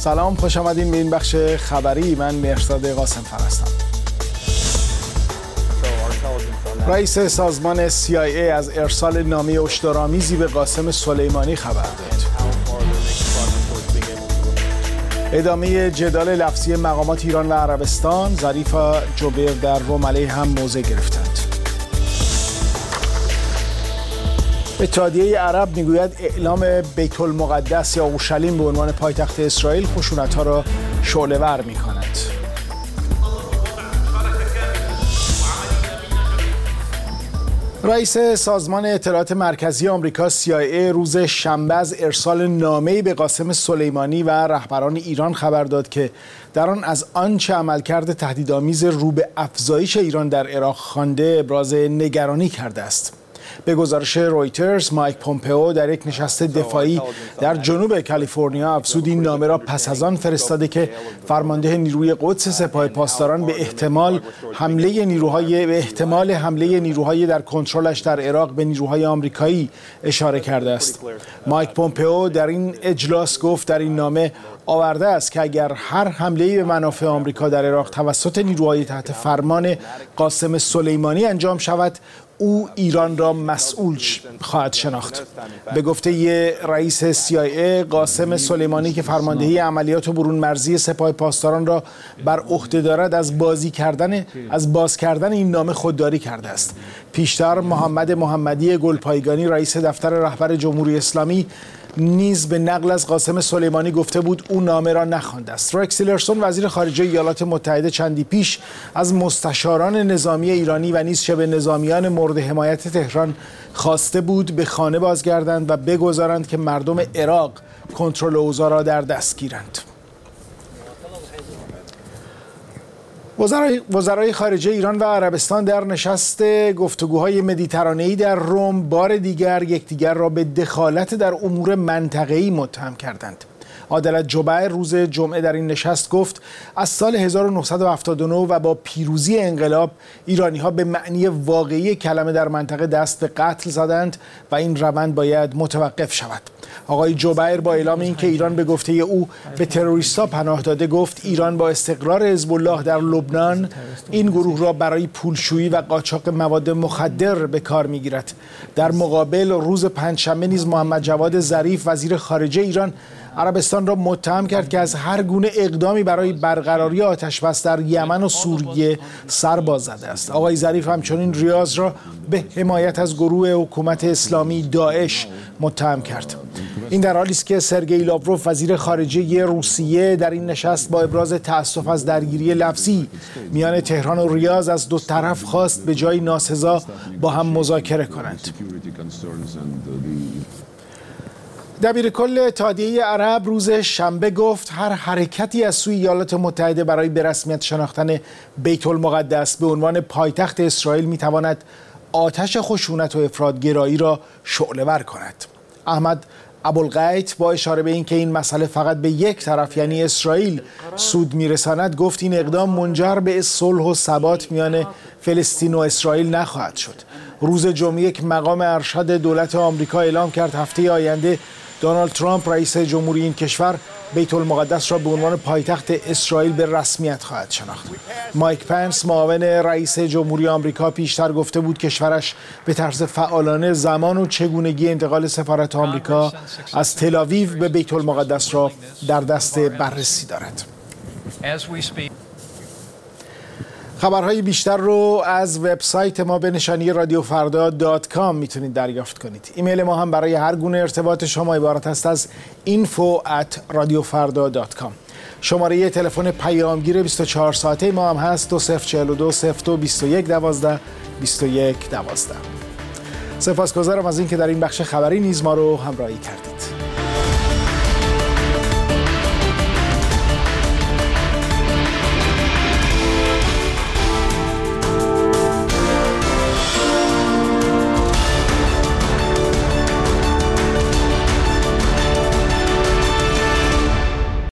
سلام، خوش آمدین به این بخش خبری. من مهرزاد قاسم فر هستم. رئیس سازمان CIA از ارسال نامه هشدارآمیزی به قاسم سلیمانی خبر داد. ادامه جدال لفظی مقامات ایران و عربستان، ظریف و جبیر در روم علیه هم موضع گرفتند. اتحادیه عرب میگوید اعلام بیت المقدس یا اورشلیم به عنوان پایتخت اسرائیل خشونت‌ها را شعله‌ور می‌کند. رئیس سازمان اطلاعات مرکزی آمریکا CIA روز شنبه از ارسال نامه‌ای به قاسم سلیمانی و رهبران ایران خبر داد که در آن از آنچه عملکرد تهدیدآمیز رو به افزایش ایران در عراق خوانده ابراز نگرانی کرده است. به گزارش رویترز، مایک پومپئو در یک نشست دفاعی در جنوب کالیفرنیا افزود این نامه را پس از آن فرستاده که فرمانده نیروی قدس سپاه پاسداران به احتمال حمله نیروهای در کنترلش در عراق به نیروهای آمریکایی اشاره کرده است. مایک پومپئو در این اجلاس گفت در این نامه آورده است که اگر هر حمله‌ای به منافع آمریکا در عراق توسط نیروهای تحت فرمان قاسم سلیمانی انجام شود، او ایران را مسئول خواهد شناخت. به گفته رئیس CIA، قاسم سلیمانی که فرماندهی عملیات برون مرزی سپاه پاسداران را بر عهده دارد از باز کردن این نامه خودداری کرده است. پیشتر محمد محمدی گلپایگانی رئیس دفتر رهبر جمهوری اسلامی نیز به نقل از قاسم سلیمانی گفته بود او نامه را نخوانده است. رکس تیلرسون وزیر خارجه ایالات متحده چندی پیش از مستشاران نظامی ایرانی و نیز شبه نظامیان مورد حمایت تهران خواسته بود به خانه بازگردند و بگذارند که مردم عراق کنترل اوضاع را در دست گیرند. وزرای خارجه ایران و عربستان در نشست گفتگوهای مدیترانه‌ای در روم بار دیگر یکدیگر را به دخالت در امور منطقه‌ای متهم کردند. عادلت جبیر روز جمعه در این نشست گفت از سال 1979 و با پیروزی انقلاب ایرانی‌ها به معنی واقعی کلمه در منطقه دست به قتل زدند و این روند باید متوقف شود. آقای جبیر با اعلام اینکه ایران به گفته او به تروریست‌ها پناه داده گفت ایران با استقرار حزب الله در لبنان این گروه را برای پولشویی و قاچاق مواد مخدر به کار می‌گیرد. در مقابل روز پنجشنبه نیز محمد جواد ظریف وزیر خارجه ایران عربستان را متهم کرد که از هر گونه اقدامی برای برقراری آتش‌بس در یمن و سوریه سر باز زده است. آقای ظریف همچنین ریاض را به حمایت از گروه حکومت اسلامی داعش متهم کرد. این در حالی است که سرگئی لاوروف وزیر خارجه روسیه در این نشست با ابراز تأسف از درگیری لفظی میان تهران و ریاض از دو طرف خواست به جای ناسزا با هم مذاکره کنند. دبیرکل اتحادیه عرب روز شنبه گفت هر حرکتی از سوی ایالات متحده برای به رسمیت شناختن بیت المقدس به عنوان پایتخت اسرائیل میتواند آتش خشونت و افراط‌گرایی را شعله‌ور کند. احمد ابوالغیت با اشاره به اینکه این مسئله فقط به یک طرف یعنی اسرائیل سود میرساند گفت این اقدام منجر به صلح و ثبات میان فلسطین و اسرائیل نخواهد شد. روز جمعه یک مقام ارشد دولت آمریکا اعلام کرد هفته آینده دونالد ترامپ رئیس جمهوری این کشور بیت المقدس را به عنوان پایتخت اسرائیل به رسمیت خواهد شناخت. مایک پنس معاون رئیس جمهوری آمریکا پیشتر گفته بود کشورش به طرز فعالانه زمان و چگونگی انتقال سفارت آمریکا از تل آویو به بیت المقدس را در دست بررسی دارد. خبرهای بیشتر رو از وبسایت ما به نشانی radiofrda.com میتونید دریافت کنید. ایمیل ما هم برای هر گونه ارتباط شما عبارت است از info@radiofrda.com. شماره تلفن پیامگیر 24 ساعته ما هم هست 2042 02 21 12 21 12. سپاسگزارم از اینکه در این بخش خبری نیز ما رو همراهی کردید.